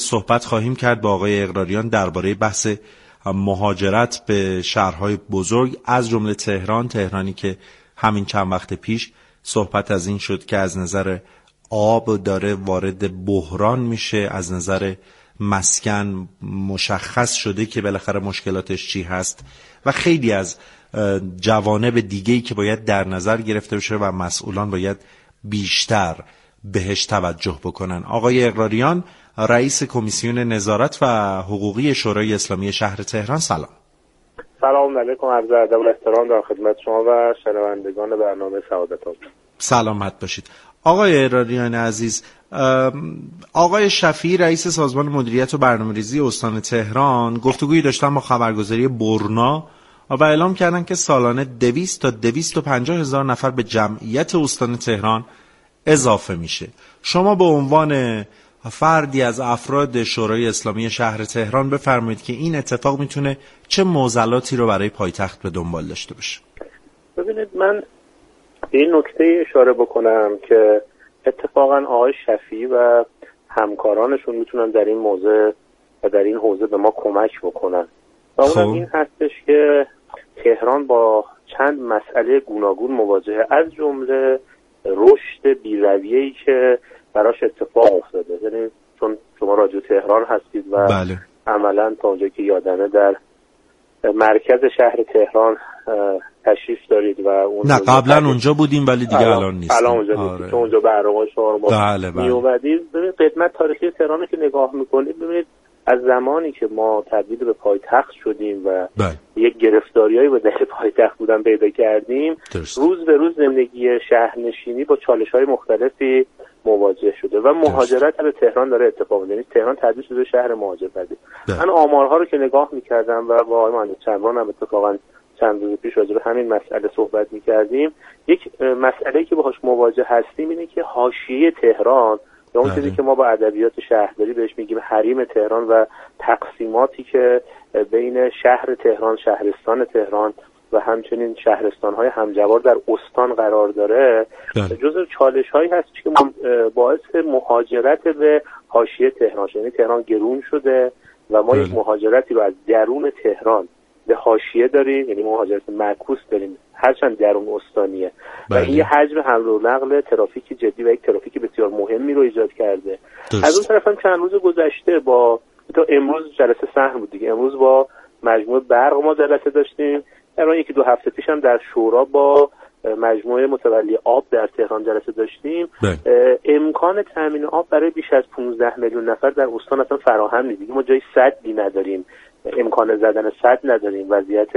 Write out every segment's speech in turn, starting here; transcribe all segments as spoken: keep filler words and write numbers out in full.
صحبت خواهیم کرد با آقای اقراریان درباره بحث مهاجرت به شهرهای بزرگ از جمله تهران تهرانی که همین چند وقت پیش صحبت از این شد که از نظر آب داره وارد بحران میشه، از نظر مسکن مشخص شده که بالاخره مشکلاتش چی هست و خیلی از جوانب دیگه‌ای که باید در نظر گرفته بشه و مسئولان باید بیشتر بهش توجه بکنن. آقای اقراریان، رئیس کمیسیون نظارت و حقوقی شورای اسلامی شهر تهران، سلام. سلام علیکم، عرض ادب و احترام در خدمت شما و شنوندگان برنامه سعادت آباد. سلامت باشید. آقای اقراریان عزیز، آقای شفیعی رئیس سازمان مدیریت و برنامه‌ریزی استان تهران گفتگویی داشتن با خبرگزاری برنا و اعلام کردن که سالانه دویست تا دویست و پنجاه هزار نفر به جمعیت استان تهران اضافه میشه. شما به عنوان فردی از افراد شورای اسلامی شهر تهران بفرمایید که این اتفاق میتونه چه معضلاتی رو برای پایتخت به دنبال داشته باشه؟ ببینید، من به این نکته اشاره بکنم که اتفاقا آقای شفیعی و همکارانشون میتونن در این موضوع و در این حوزه به ما کمک بکنن و اونم این هستش که تهران با چند مسئله گوناگون مواجهه، از جمله رشد بی‌رویه‌ای که براش اتفاق افتاده. یعنی چون شما رادیو تهران هستید و بله. عملا تا اونجا که یادمه در مرکز شهر تهران تشریف دارید و اون نه قبلا اونجا بودیم ولی دیگه الان, الان نیست. الان اونجا نیست. آره. چون اونجا برنامه شما رو بله بله. می اومدید. ببینید قدمت تاریخی تهران که نگاه میکنید، ببینید از زمانی که ما تبدیل به پایتخت شدیم و بله. یک گرفتاریایی به دل پایتخت بودن پیدا کردیم، درست. روز به روز زندگی شهرنشینی با چالش‌های مختلفی مواجه شده و مهاجرت به تهران داره اتفاق میفته. یعنی تهران تبدیل شده به شهر مهاجرتی. من آمارها رو که نگاه می‌کردم و با آقای مهندس چمران هم اتفاقا چند روز پیش راجع به همین مسئله صحبت می‌کردیم، یک مسئله‌ای که باهاش مواجه هستیم اینه که حاشیه تهران یا اون چیزی که ما با ادبیات شهرداری بهش میگیم حریم تهران و تقسیماتی که بین شهر تهران، شهرستان تهران و همچنین شهرستان‌های همجوار در استان قرار داره، جزو چالش‌هایی هست که باعث مهاجرت به حاشیه تهران شده. یعنی تهران گرون شده و ما یک مهاجرتی رو از درون تهران به حاشیه داریم، یعنی مهاجرت معکوس داریم هرچند درون استانیه بله. و این یه حجم حمل و نقل ترافیکی جدی و یک ترافیک بسیار مهمی رو ایجاد کرده. درست. از اون طرف هم چند روز گذشته با تا امروز جلسه سهم بود دیگه، امروز با مجموعه برق ما جلسه داشتیم. الان یکی دو هفته پیش هم در شورا با مجموعه متولی آب در تهران جلسه داشتیم. امکان تامین آب برای بیش از پانزده میلیون نفر در استان اصلا فراهم نیست. دیگه ما جای سدی نداریم، امکان زدن سد نداریم. وضعیت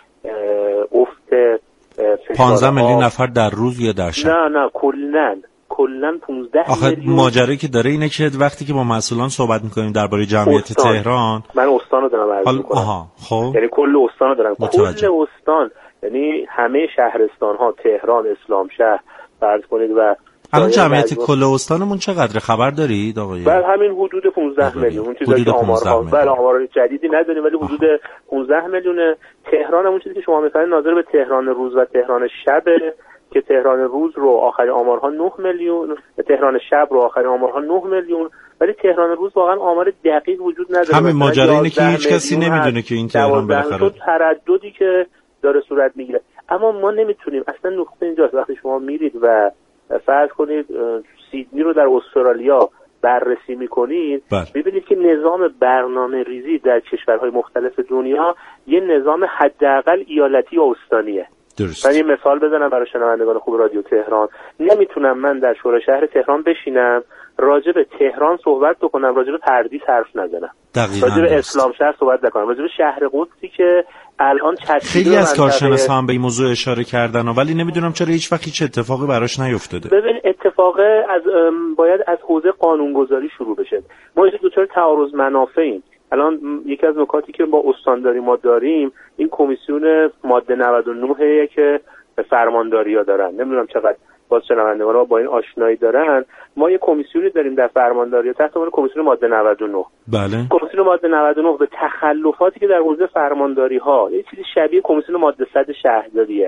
افت پانزده میلیون نفر در روز یا در شب؟ نه نه کلاً کلاً پانزده میلیون. ماجرایی که داره اینه که وقتی که با مسئولان صحبت میکنیم درباره جمعیت استان. تهران، من استان رو دارم عرض میکنم. آها خب یعنی کل استان رو دارم. متوجه. کل استان یعنی همه شهرستان ها، تهران، اسلام شهر فرض کنید. و الان جمعیت کل استانمون چقدره خبر دارید آقای؟ بله همین حدود پانزده میلیون. اون چیزایی که آمارها بله آمار جدیدی نداریم ولی حدود پانزده میلیون. تهران همون چیزی که شما می‌فرمایید ناظر به تهران روز و تهران شب که تهران روز رو آخرین آمارها نه میلیون، تهران شب رو آخرین آمارها نه میلیون، ولی تهران روز واقعا آمار دقیق وجود نداره. همین ماجرا اینه که هیچ کسی نمیدونه که این تهران بالاخره ترددی که داره صورت میگیره. اما ما نمیتونیم، اصلا نقطه اینجاست وقتی شما میرید و فرض کنید سیدنی رو در استرالیا بررسی میکنید میبینید که نظام برنامه ریزی در کشورهای مختلف دنیا یه نظام حداقل ایالتی و استانیه. درست. من یه مثال بزنم برای شنوندگان خوب رادیو تهران. نمیتونم من در شورای شهر تهران بشینم راجع به تهران صحبت بکنم، راجع به پردیس حرف نزنم، راجع به اسلام شهر صحبت نکنم، راجع به شهر قدسی که الان خیلی از کارشناسان هم به این موضوع اشاره کردن ولی نمیدونم چرا هیچ وقت هیچ اتفاقی براش نیفتاده. ببین اتفاق از باید از حوزه قانونگذاری شروع بشه. ما یه دچار تعارض منافعیم. الان یکی از نکاتی که با استانداری ما داریم این کمیسیون ماده نود و نه که فرمانداری‌ها دارن. نمیدونم چقدر باز شنوندگان ها با این آشنایی دارن. ما یه کمیسیونی داریم در فرمانداری تحت عنوان کمیسیون ماده نود و نه. بله. کمیسیون ماده نود و نه به تخلفاتی که در حوزه فرمانداری ها یه چیزی شبیه کمیسیون ماده صد شهرداریه.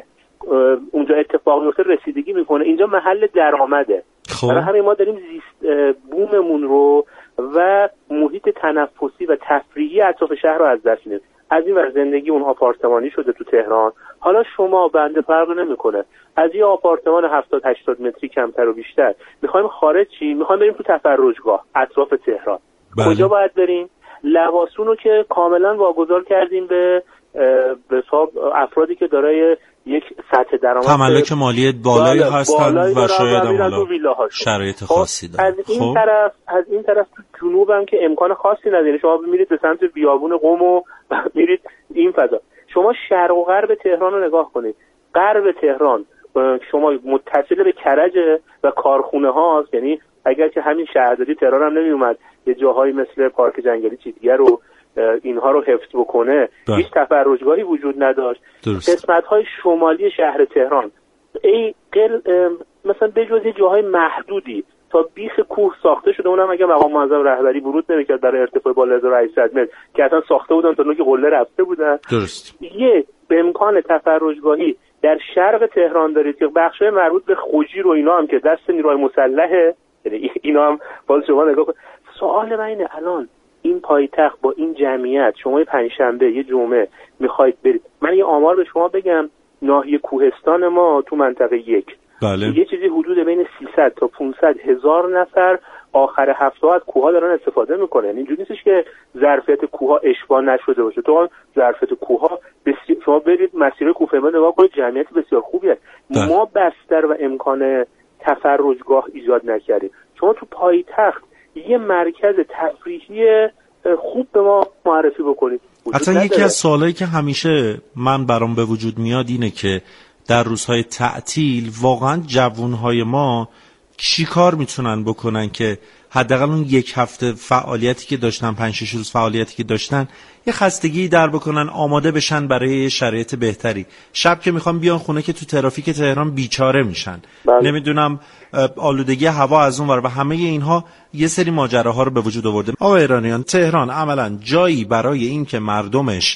اونجا اتفاق میفته رسیدگی میکنه. اینجا محل درآمده. برای همین ما داریم زیست بوممون رو و محیط تنفسی و تفریحی اطراف شهر رو از دست میدیم. از این ور زندگی اون آپارتمانی شده تو تهران. حالا شما بنده فرق نمیکنه از یه آپارتمان هفتاد هشتاد متری کمتر و بیشتر میخوایم خارج چی؟ میخوایم بریم تو تفرجگاه اطراف تهران. بله. کجا باید بریم؟ لواسون رو که کاملا واگذار کردیم به به حساب افرادی که دارای یک سطح درآمد تملک مالی بالایی بالا هستن و شاید هم حالا شرایط خب خاصی دارن. از این خب. طرف از این طرف تو جنوب هم که امکان خاصی نداره. شما میرید به سمت بیابون قم و میرید این فضا. شما شرق و غرب تهران رو نگاه کنید. غرب تهران شما متصل به کرج و کارخونه هاست، یعنی اگر که همین شهرداری تهران هم نمی اومد یه جاهایی مثل پارک جنگلی چیتگر رو اینها رو حفظ بکنه، ده. هیچ تفرجگاهی وجود نداشت. قسمت‌های شمالی شهر تهران ای قل مثلا بجز یه جاهای محدودی تا بیخ کوه ساخته شده، اونم اگه مقام معظم رهبری ورود نمی‌کرد برای ارتفاع بالا هزار و هشتصد متر که اصلا ساخته بودن تا نوک قله رفته بودن. درست. یه به امکان تفرجگاهی در شرق تهران دارید که بخشای مربوط به خوجیر و اینا هم که دست نیروهای مسلحه، یعنی اینا هم باز شما نگاه کن. سوال من اینه الان این پایتخت با این جمعیت شما یه پنجشنبه یه جمعه میخواید برید، من یه آمار به شما بگم، ناحیه کوهستان ما تو منطقه یک بله. یه چیزی حدود بین سیصد تا پانصد هزار نفر آخر هفته از کوه‌ها دارن استفاده میکنن. یعنی اینجوری نیستش که ظرفیت کوه‌ها اشباع نشده باشه. تو ظرفیت کوه‌ها بسیار، شما برید مسیر کوهپیما نگاه کنید، جمعیت بسیار خوبی هست. بله. ما بستر و امکان تفرجگاه ایجاد نکردیم. شما تو پایتخت یه مرکز تفریحی خوب به ما معرفی بکنید. اصلا یکی از سوالایی که همیشه من برام به وجود میاد اینه که در روزهای تعطیل واقعا جوانهای ما چی کار میتونن بکنن که حداقل اون یک هفته فعالیتی که داشتن، پنج شش روز فعالیتی که داشتن، یه خستگی در بکنن، آماده بشن برای شرایط بهتری. شب که میخوان بیان خونه که تو ترافیک تهران بیچاره میشن. بله. نمیدونم آلودگی هوا از اون ور و همه اینها یه سری ماجراها رو به وجود آورده. آقای ایرانیان، تهران عملاً جایی برای این که مردمش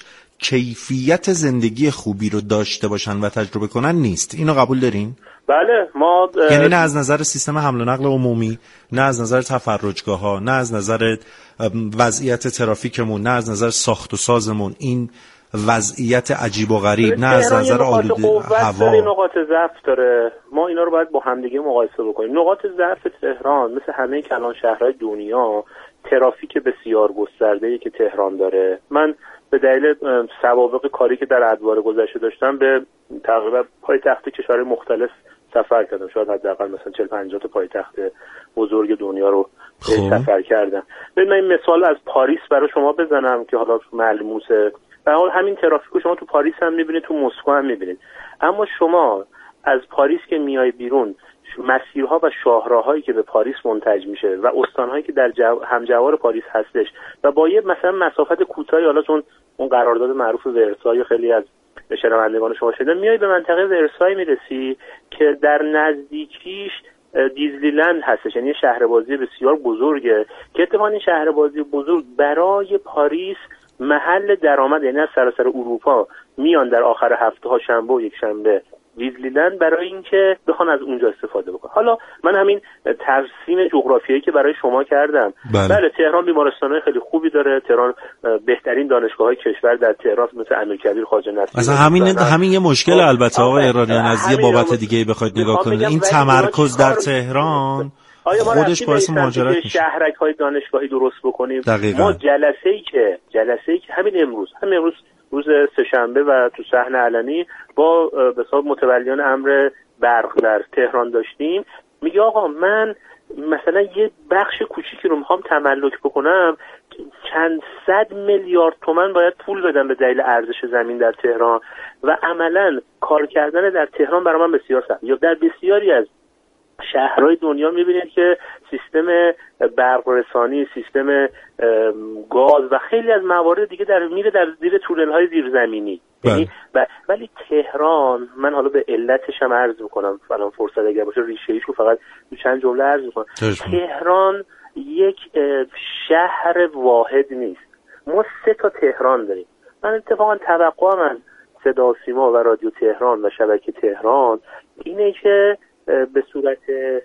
کیفیت زندگی خوبی رو داشته باشن و تجربه کنن نیست. اینو قبول دارین؟ بله. ما یعنی نه از نظر سیستم حمل و نقل عمومی، نه از نظر تفرجگاه ها، نه از نظر وضعیت ترافیکمون، نه از نظر ساخت و سازمون، این وضعیت عجیب و غریب، نه از نظر آلوده هوا، نقاط ضعف داره. ما اینا رو باید با همدیگه مقایسه بکنیم. نقاط ضعف تهران مثل همه کلان شهرهای دنیا ترافیک بسیار گسترده‌ای که تهران داره. من به دلیل سوابق کاری که در ادوار گذشته داشتم به تقریبا پایتخت کشورهای مختلف سفر کردم. شاید حداقل مثلا چهل پنجاه تا پایتخت بزرگ دنیا رو خوب. سفر کردم. ببین من این مثال از پاریس برای شما بزنم که حالا ملموسه. به حال همین ترافیک رو شما تو پاریس هم میبینید، تو مسکو هم میبینید. اما شما از پاریس که میای بیرون، مسیرها و شاهراهایی که به پاریس منتج میشه و استانهایی که در جو... همجوار پاریس هستش و با یه مثلا مسافت کوتاهی، حالا چون اون قرارداد معروف ورسای خیلی از شنوندگان شما شده، میای به منطقه ورسای میرسی که در نزدیکیش دیزنیلند هستش، یعنی شهربازی بسیار بزرگه که اتفاقاً این شهربازی بزرگ برای پاریس محل درآمد، یعنی از سراسر اروپا میان در آخر هفته ها شنبه و یک شنبه دیزنیلند برای اینکه بخوان از اونجا استفاده بکنن. حالا من همین ترسیم جغرافیایی که برای شما کردم، بله, بله تهران بیمارستان‌های خیلی خوبی داره. تهران بهترین دانشگاه‌های کشور در تهران مثل امیرکبیر خواجه نصیری. مثلا همین همین یه مشکل البته آقای ایرانیان از یه بابت دیگه بخواید نگاه کنید، این تمرکز در تهران خودش باعث مهاجرت میشه. شهرک‌های دانشگاهی درست بکنیم. دقیقاً. ما جلسه‌ای که جلسه‌ای که همین امروز همین امروز روز سه‌شنبه و تو صحن علنی با به حساب متولیان امر برق در تهران داشتیم، میگه آقا من مثلا یه بخش کوچیکی رو میخوام تملک بکنم، چند صد میلیارد تومان باید پول بدم به دلیل ارزش زمین در تهران و عملاً کار کردن در تهران برای من بسیار سخت. یا در بسیاری از شهرهای دنیا میبینید که سیستم برق رسانی، سیستم گاز و خیلی از موارد دیگه در میره در زیر تونل‌های زیرزمینی. یعنی ولی تهران، من حالا به علتش هم عرض میکنم فلان فرصت اگر باشه ریشه‌ایش رو فقط تو چند جمله عرض میکنم. تهران یک شهر واحد نیست. ما سه تا تهران داریم. من اتفاقا توقع من صدا و سیما و رادیو تهران و شبکه تهران اینه که به صورت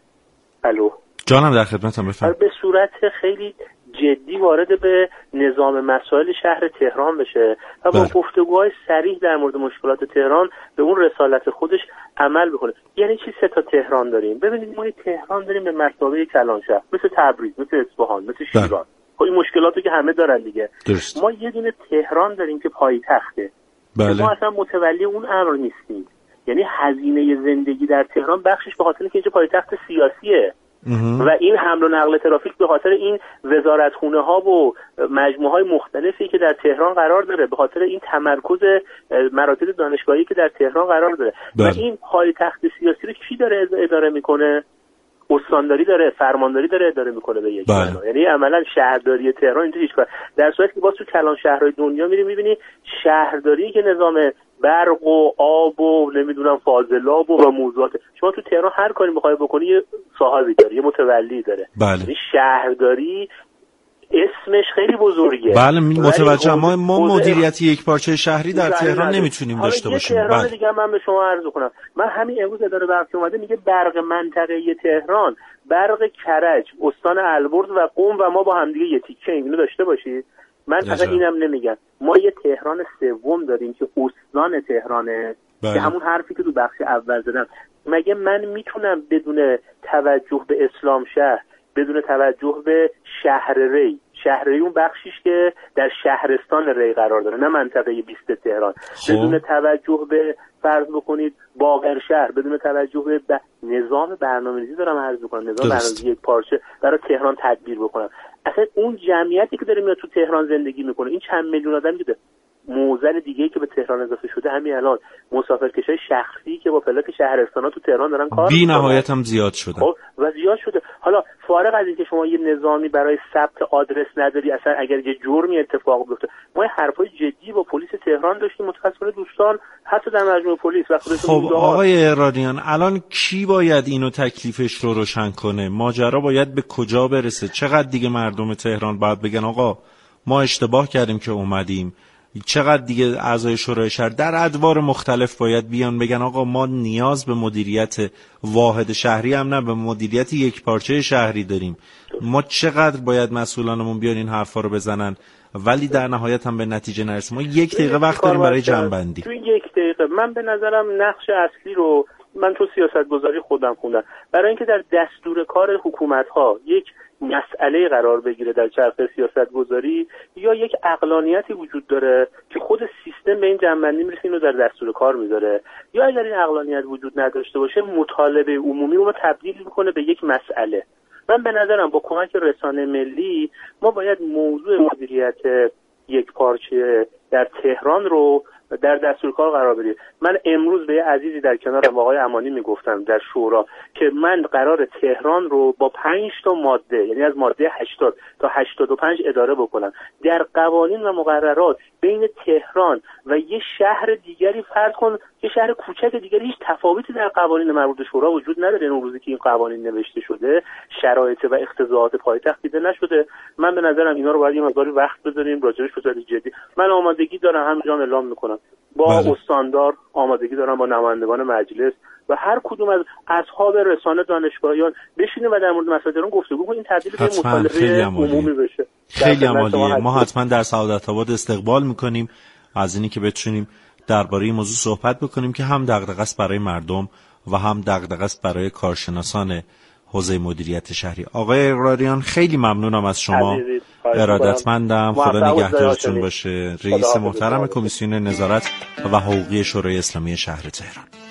الو جانم در خدمتم، بفرمایید. به صورت خیلی جدی وارد به نظام مسائل شهر تهران بشه و با گفتگوهای صریح در مورد مشکلات تهران به اون رسالت خودش عمل بکنه. یعنی چی سه تا تهران داریم؟ ببینید ما تهران داریم به مثابه کلانشهر، مثل تبریز، مثل اصفهان، مثل شیراز. خب این مشکلاتو که همه دارن دیگه. درست. ما یه دونه تهران داریم که پایتخته. بله. ما اصلا متولی اون امر نیستیم. یعنی هزینه زندگی در تهران بخشش به خاطر اینکه اینجا پایتخت سیاسیه. و این حمل و نقل ترافیک به خاطر این وزارتخونه ها و مجموعه های مختلفی که در تهران قرار داره، به خاطر این تمرکز مراکز دانشگاهی که در تهران قرار داره. بله. و این پایتخت سیاسی رو کی داره اداره میکنه؟ استانداری داره، فرمانداری داره اداره میکنه به یک معنا. یعنی عملا شهرداری تهران اینجا هیچ کار. در صورتی که باز تو کلان شهرهای دنیا میری میبینی شهرداری که نظام برق و آب و نمیدونم فاضلاب و موضوعات، شما تو تهران هر کاری میخوای بکنی یه صاحبی داره، یه متولی داره. بله. یعنی شهرداری اسمش خیلی بزرگه. بله متوجه. ما ما مدیریت یک پارچه شهری در تهران نمیتونیم داشته باشیم. تهران بله. دیگه من به شما عرض کنم، من همین امروز اداره برق اومده میگه برق منطقه تهران، برق کرج، استان البرز و قم و ما با هم دیگه یه تیکه اینو داشته باشید. من اصلا اینم نمیگم. ما یه تهران سوم داریم که استان تهرانه. بله. که همون حرفی که تو بخش اول زدم. مگه من میتونم بدون توجه به اسلام شهر، بدون توجه به شهر ری، شهر ری اون بخشیش که در شهرستان ری قرار داره، نه منطقه بیست تهران، خب. بدون توجه به فرض بکنید باقر شهر، بدون توجه به ب... نظام برنامه‌ریزی دارم عرض می‌کنم، نظام برنامه‌ریزی یک پارچه برای تهران تدبیر بکنم. اصلا اون جمعیتی که داره میاد تو تهران زندگی میکنه، این چند میلیون آدمی که موزل دیگه‌ای که به تهران اضافه شده، همین الان مسافرکشای شخصی که با پلاک شهرستانا تو تهران دارن کار بی نهایت هم زیاد شده. خب و زیاد شده. حالا فارغ از اینکه شما یه نظامی برای ثبت آدرس نداری، اصلا اگر یه جرمی اتفاق بیفته، ما حرفای جدی با پلیس تهران داشتیم، متأسفانه دوستان حتی در مجموعه پلیس و خب آقای اقراریان، الان کی باید اینو تکلیفش رو روشن کنه؟ ماجرا باید به کجا برسه؟ چقدر دیگه مردم تهران باید بگن آقا ما اشتباه کردیم که اومدیم؟ چقدر دیگه اعضای شورای شهر در ادوار مختلف باید بیان بگن آقا ما نیاز به مدیریت واحد شهری هم نه، به مدیریت یک پارچه شهری داریم؟ ما چقدر باید مسئولانمون بیان این حرفا رو بزنن ولی در نهایت هم به نتیجه نرسیم؟ ما یک دقیقه وقت داریم برای جمع‌بندی. تو یک دقیقه من به نظرم نقش اصلی رو من تو سیاستگذاری خودم خوندم، برای اینکه در دستور کار حکومت‌ها یک مسئله قرار بگیره در چرخه سیاستگذاری یا یک عقلانیتی وجود داره که خود سیستم به این جنبندی میرسه اینو در دستور کار میذاره، یا اگر این عقلانیت وجود نداشته باشه مطالبه عمومی رو تبدیل میکنه به یک مسئله. من به نظرم با کمک رسانه ملی ما باید موضوع مدیریت یک پارچه در تهران رو در دستور کار قرار بدید. من امروز به یه عزیزی در کنارم آقای امانی میگفتم در شورا که من قرار تهران رو با پنج تا ماده، یعنی از ماده هشتاد تا هشتاد و پنج اداره بکنم، در قوانین و مقررات بین تهران و یه شهر دیگری فرض کن، یه شهر کوچک دیگری، هیچ تفاوتی در قوانین مربوط به شورا وجود نداره. اون روزی که این قوانین نوشته شده شرایط و اقتضاعات پایتخت دیده نشده. من به نظرم اینا رو باید یه مقداری وقت بذاریم راجعش به صورت جدی. من آمادگی دارم، همینجا اعلام میکنم، با بله. استاندار آمادگی دارم با نمایندگان مجلس و هر کدوم از اصحاب رسانه دانشگاهیان بشینیم و در مورد مسائل رو گفتگو کنیم، این تبدیل به مطالبه عمومی بشه. خیلی عالیه. ما حتما در سعادت آباد استقبال میکنیم از اینی که بتونیم درباره این موضوع صحبت بکنیم که هم دغدغه است برای مردم و هم دغدغه است برای کارشناسان حوزه مدیریت شهری. آقای اقراریان خیلی ممنونم از شما، ارادتمندم، خدا نگهدارتون باشه. رئیس محترم کمیسیون نظارت و حقوقی شورای اسلامی شهر تهران.